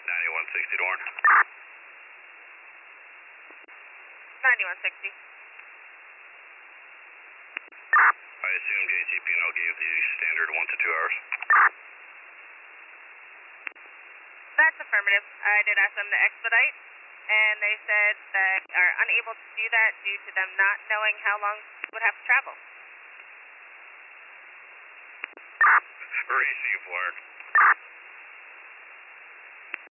9160 Dorn. 9160. I assume JTP&L gave the standard 1 to 2 hours. That's affirmative. I did ask them to expedite, and they said that are unable to do that due to them not knowing how long they would have to travel. Receive, Lark.